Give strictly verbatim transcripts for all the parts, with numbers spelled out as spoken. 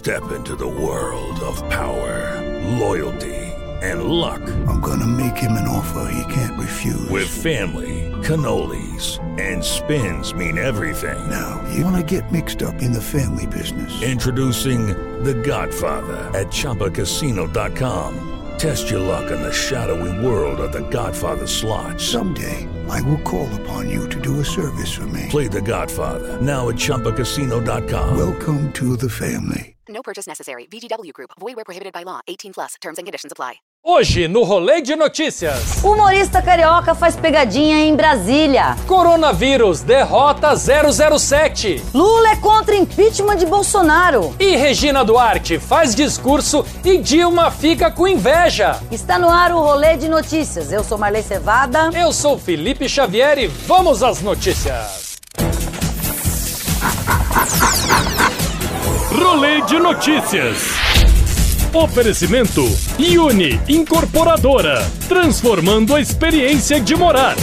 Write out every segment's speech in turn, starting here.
Step into the world of power, loyalty, and luck. I'm gonna make him an offer he can't refuse. With family, cannolis, and spins mean everything. Now, you wanna get mixed up in the family business. Introducing The Godfather at Chumba Casino dot com. Test your luck in the shadowy world of The Godfather slot. Someday, I will call upon you to do a service for me. Play The Godfather, now at Chumba Casino dot com. Welcome to the family. No purchase necessary. V G W Group. Void where prohibited by law. eighteen plus. Terms and conditions apply. Hoje, no Rolê de Notícias. Humorista carioca faz pegadinha em Brasília. Coronavírus derrota zero zero sete. Lula é contra impeachment de Bolsonaro. E Regina Duarte faz discurso e Dilma fica com inveja. Está no ar o Rolê de Notícias. Eu sou Marley Cevada. Eu sou Felipe Xavier e vamos às notícias. Rolê de Notícias. Oferecimento Uni Incorporadora, transformando a experiência de morar.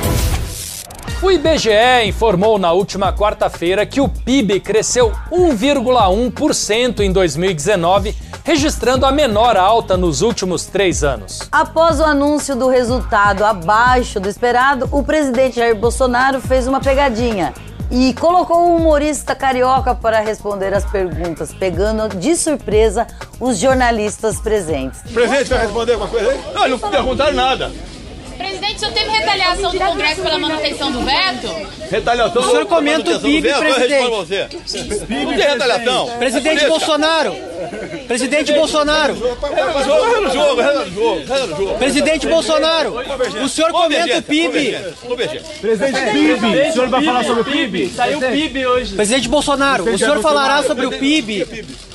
O I B G E informou na última quarta-feira que o P I B cresceu um vírgula um por cento em dois mil e dezenove, registrando a menor alta nos últimos três anos. Após o anúncio do resultado abaixo do esperado, o presidente Jair Bolsonaro fez uma pegadinha e colocou o humorista carioca para responder as perguntas, pegando de surpresa os jornalistas presentes. O presidente vai responder alguma coisa aí? Não, não perguntaram nada. Presidente, o senhor teve retaliação do Congresso pela manutenção do veto? Retaliação? O senhor comenta o P I B, presidente. Não tem retaliação. Presidente Bolsonaro. Presidente Bolsonaro. Regra do jogo, regra do jogo, regra do jogo. Presidente Bolsonaro. O senhor comenta o P I B. Presidente P I B. O senhor vai falar sobre o P I B? Saiu o P I B hoje. Presidente Bolsonaro, o senhor falará sobre o P I B. O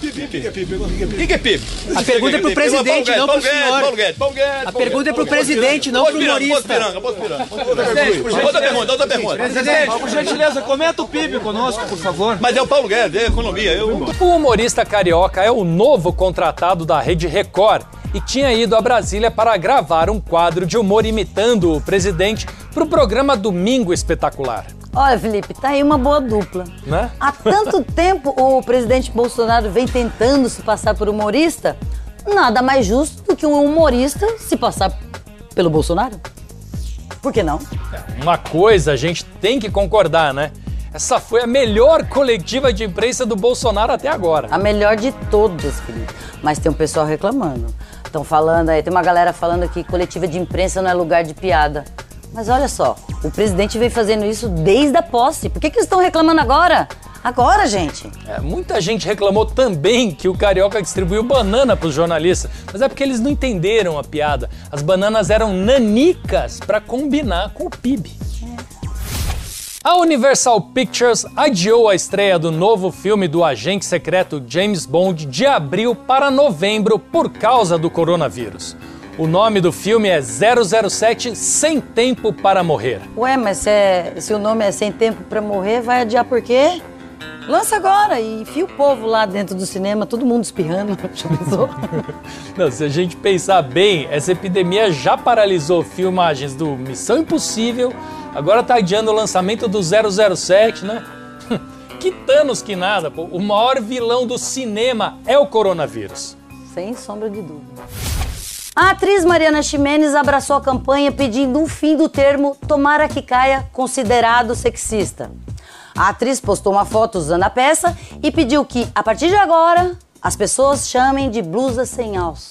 que é P I B? A pergunta é pro presidente, não pro senhor. A pergunta é pro presidente, não pro humorista. Outra pergunta, outra pergunta. Presidente, por gentileza, comenta o P I B conosco, por favor. Mas é o Paulo Guedes, é economia. Eu... O humorista carioca é o novo contratado da Rede Record e tinha ido a Brasília para gravar um quadro de humor imitando o presidente para o programa Domingo Espetacular. Olha, Felipe, tá aí uma boa dupla. Né? Há tanto tempo o presidente Bolsonaro vem tentando se passar por humorista, nada mais justo do que um humorista se passar pelo Bolsonaro. Por que não? Uma coisa a gente tem que concordar, né? Essa foi a melhor coletiva de imprensa do Bolsonaro até agora. A melhor de todas, Felipe. Mas tem um pessoal reclamando. Estão falando aí, tem uma galera falando que coletiva de imprensa não é lugar de piada. Mas olha só, o presidente vem fazendo isso desde a posse. Por que que eles estão reclamando agora? Agora, gente. É, muita gente reclamou também que o carioca distribuiu banana para os jornalistas, mas é porque eles não entenderam a piada. As bananas eram nanicas para combinar com o P I B. É. A Universal Pictures adiou a estreia do novo filme do agente secreto James Bond de abril para novembro por causa do coronavírus. O nome do filme é zero zero sete Sem Tempo para Morrer. Ué, mas se, é, se o nome é Sem Tempo para Morrer, vai adiar por quê? Lança agora e enfia o povo lá dentro do cinema, todo mundo espirrando. Já pensou? Não, se a gente pensar bem, essa epidemia já paralisou filmagens do Missão Impossível, agora tá adiando o lançamento do zero zero sete, né? Que Thanos que nada, pô. O maior vilão do cinema é o coronavírus. Sem sombra de dúvida. A atriz Mariana Ximenes abraçou a campanha pedindo um fim do termo "tomara que caia", considerado sexista. A atriz postou uma foto usando a peça e pediu que, a partir de agora, as pessoas chamem de blusa sem alça.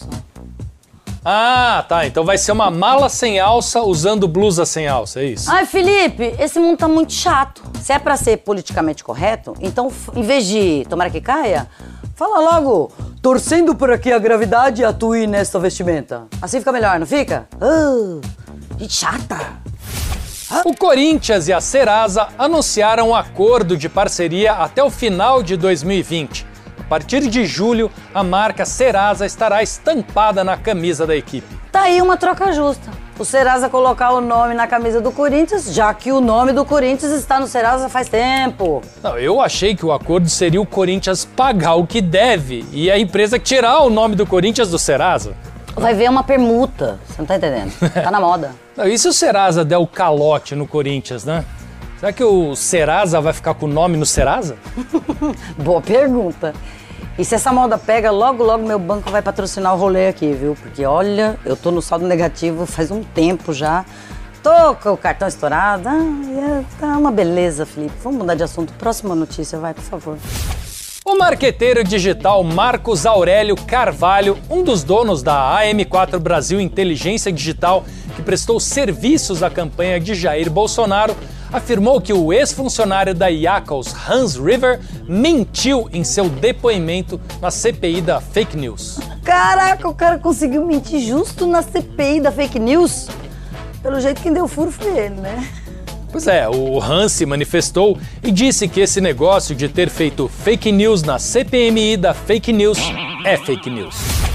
Ah, tá. Então vai ser uma mala sem alça usando blusa sem alça, é isso? Ai, Felipe, esse mundo tá muito chato. Se é pra ser politicamente correto, então, em vez de "tomara que caia", fala logo "torcendo para que a gravidade atue nesta vestimenta". Assim fica melhor, não fica? Ah, que chata. O Corinthians e a Serasa anunciaram um acordo de parceria até o final de dois mil e vinte. A partir de julho, a marca Serasa estará estampada na camisa da equipe. Tá aí uma troca justa. O Serasa colocar o nome na camisa do Corinthians, já que o nome do Corinthians está no Serasa faz tempo. Não, eu achei que o acordo seria o Corinthians pagar o que deve e a empresa tirar o nome do Corinthians do Serasa. Vai ver uma permuta, você não tá entendendo? Tá na moda. Não, e se o Serasa der o calote no Corinthians, né? Será que o Serasa vai ficar com o nome no Serasa? Boa pergunta. E se essa moda pega, logo, logo meu banco vai patrocinar o rolê aqui, viu? Porque, olha, eu tô no saldo negativo faz um tempo já. Tô com o cartão estourado. Ah, tá uma beleza, Felipe. Vamos mudar de assunto. Próxima notícia, vai, por favor. O marqueteiro digital Marcos Aurélio Carvalho, um dos donos da A M quatro Brasil Inteligência Digital, que prestou serviços à campanha de Jair Bolsonaro, afirmou que o ex-funcionário da Yackles, Hans River, mentiu em seu depoimento na C P I da Fake News. Caraca, o cara conseguiu mentir justo na C P I da Fake News? Pelo jeito quem deu furo foi ele, né? Pois é, o Hans se manifestou e disse que esse negócio de ter feito fake news na C P M I da Fake News é fake news.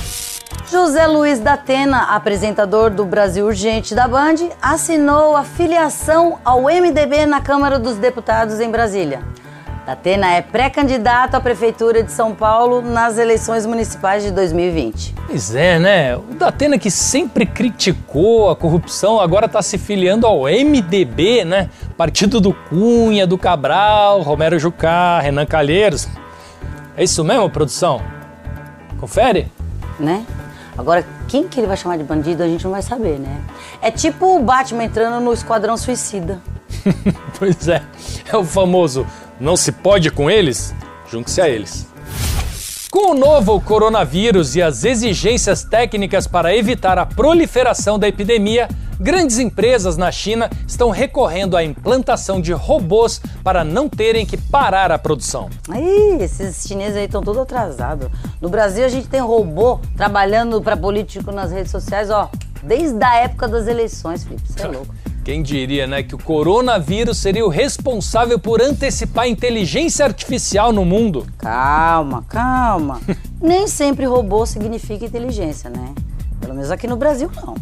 José Luiz Datena, apresentador do Brasil Urgente da Band, assinou a filiação ao M D B na Câmara dos Deputados em Brasília. Datena é pré-candidato à Prefeitura de São Paulo nas eleições municipais de dois mil e vinte. Pois é, né? O Datena, que sempre criticou a corrupção, agora está se filiando ao M D B, né? Partido do Cunha, do Cabral, Romero Jucá, Renan Calheiros. É isso mesmo, produção? Confere? Né? Agora, quem que ele vai chamar de bandido, a gente não vai saber, né? É tipo o Batman entrando no Esquadrão Suicida. Pois é, é o famoso não se pode com eles, junte-se a eles. Com o novo coronavírus e as exigências técnicas para evitar a proliferação da epidemia, grandes empresas na China estão recorrendo à implantação de robôs para não terem que parar a produção. Ih, esses chineses aí estão todos atrasados. No Brasil a gente tem robô trabalhando para político nas redes sociais, ó, desde a época das eleições, Felipe, você é louco. Quem diria, né, que o coronavírus seria o responsável por antecipar a inteligência artificial no mundo? Calma, calma. Nem sempre robô significa inteligência, né? Pelo menos aqui no Brasil, não.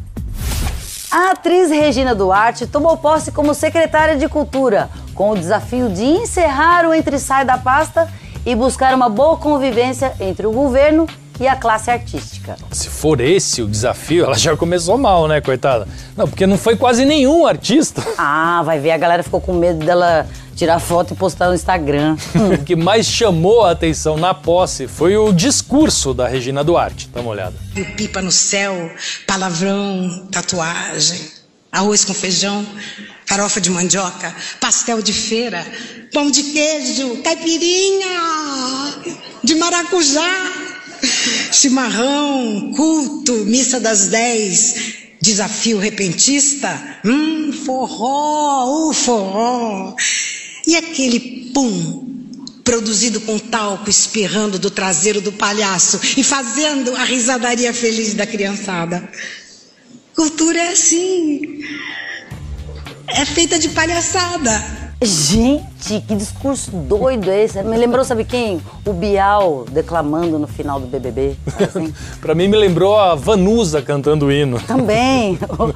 A atriz Regina Duarte tomou posse como secretária de Cultura, com o desafio de encerrar o entre-sai da pasta e buscar uma boa convivência entre o governo e a classe artística. Se for esse o desafio, ela já começou mal, né, coitada? Não, porque não foi quase nenhum artista. Ah, vai ver, a galera ficou com medo dela tirar foto e postar no Instagram. O que mais chamou a atenção na posse foi o discurso da Regina Duarte. Dá uma olhada. Pipa no céu, palavrão, tatuagem, arroz com feijão, farofa de mandioca, pastel de feira, pão de queijo, caipirinha de maracujá, chimarrão, culto, missa das dez, desafio repentista, hum, forró, o forró. E aquele pum, produzido com talco, espirrando do traseiro do palhaço e fazendo a risadaria feliz da criançada. Cultura é assim, é feita de palhaçada. Gente, que discurso doido é esse? Me lembrou, sabe quem? O Bial declamando no final do B B B. Assim. Pra mim me lembrou a Vanusa cantando o hino. Também.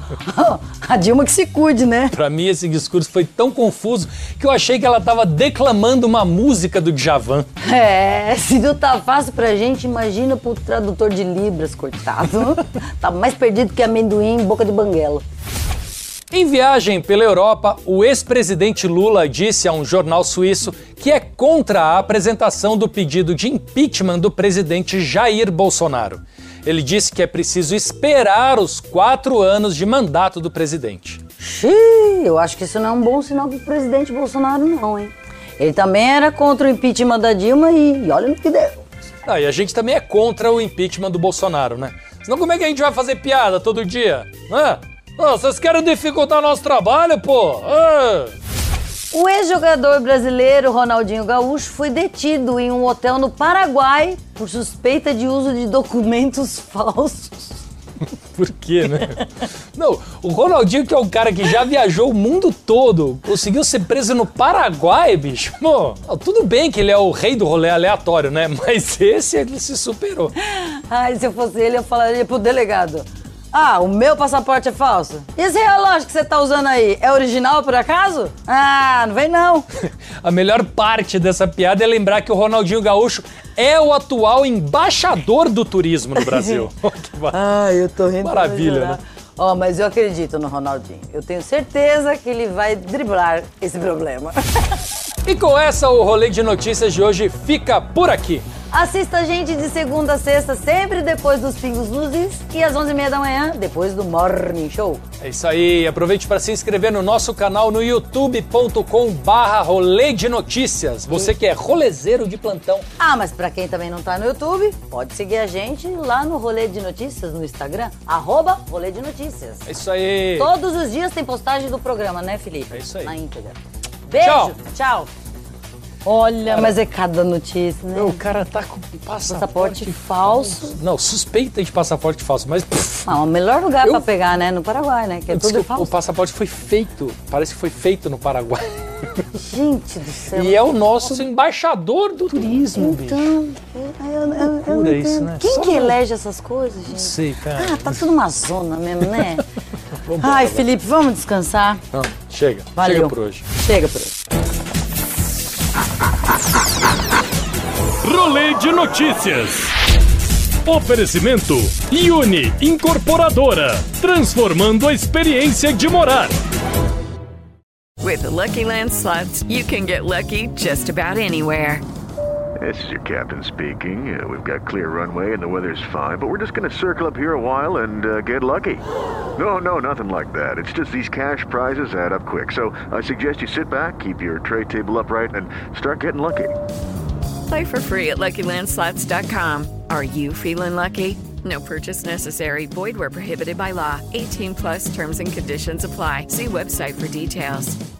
A Dilma que se cuide, né? Pra mim esse discurso foi tão confuso que eu achei que ela tava declamando uma música do Djavan. É, se não tá fácil pra gente, imagina pro tradutor de Libras, coitado. Tá mais perdido que amendoim em boca de banguela. Em viagem pela Europa, o ex-presidente Lula disse a um jornal suíço que é contra a apresentação do pedido de impeachment do presidente Jair Bolsonaro. Ele disse que é preciso esperar os quatro anos de mandato do presidente. Xiii, eu acho que isso não é um bom sinal pro presidente Bolsonaro não, hein? Ele também era contra o impeachment da Dilma e, e olha no que deu. Ah, e a gente também é contra o impeachment do Bolsonaro, né? Senão como é que a gente vai fazer piada todo dia? Né? Oh, vocês querem dificultar nosso trabalho, pô? Ah. O ex-jogador brasileiro Ronaldinho Gaúcho foi detido em um hotel no Paraguai por suspeita de uso de documentos falsos. Por quê, né? Não, o Ronaldinho, que é um cara que já viajou o mundo todo, conseguiu ser preso no Paraguai, bicho. Pô, tudo bem que ele é o rei do rolê aleatório, né? Mas esse ele se superou. Ai, se eu fosse ele, eu falaria pro delegado. Ah, o meu passaporte é falso? E esse relógio que você tá usando aí, é original por acaso? Ah, não vem não. A melhor parte dessa piada é lembrar que o Ronaldinho Gaúcho é o atual embaixador do turismo no Brasil. Ah, eu tô rindo. Maravilha, né? Ó, oh, mas eu acredito no Ronaldinho. Eu tenho certeza que ele vai driblar esse problema. E com essa, o Rolê de Notícias de hoje fica por aqui. Assista a gente de segunda a sexta, sempre depois dos Pingos nos Is e às onze e meia da manhã, depois do Morning Show. É isso aí, aproveite para se inscrever no nosso canal no youtube ponto com barra rolê de notícias. Você que é rolezeiro de plantão. Ah, mas pra quem também não tá no YouTube, pode seguir a gente lá no Rolê de Notícias, no Instagram, arroba Rolê de Notícias. É isso aí. Todos os dias tem postagem do programa, né, Felipe? É isso aí. Na íntegra. Beijo, Tchau. tchau. Olha, cara, mas é cada notícia, né? O cara tá com passaporte, passaporte falso. falso. Não, suspeita de passaporte falso, mas... Pff, não, o melhor lugar eu... pra pegar, né? No Paraguai, né? Que é tudo falso. O passaporte foi feito, parece que foi feito no Paraguai. Gente do céu. E é o nosso embaixador do turismo, então, bicho. Então, eu, eu, eu, eu isso, né? Quem Só que não... elege essas coisas, gente? Não sei, cara. Ah, tá tudo uma zona mesmo, né? Ai, Felipe, vamos descansar? Não, chega. Valeu. Chega por hoje. Chega por hoje. Rolê de Notícias. Oferecimento Uni Incorporadora, transformando a experiência de morar. With the Lucky Land Slots, you can get lucky just about anywhere. This is your captain speaking. Uh, we've got clear runway and the weather's fine, but we're just going to circle up here a while and uh, get lucky. No, no, nothing like that. It's just these cash prizes add up quick. So I suggest you sit back, keep your tray table upright, and start getting lucky. Play for free at Lucky Land Slots dot com. Are you feeling lucky? No purchase necessary. Void where prohibited by law. eighteen plus terms and conditions apply. See website for details.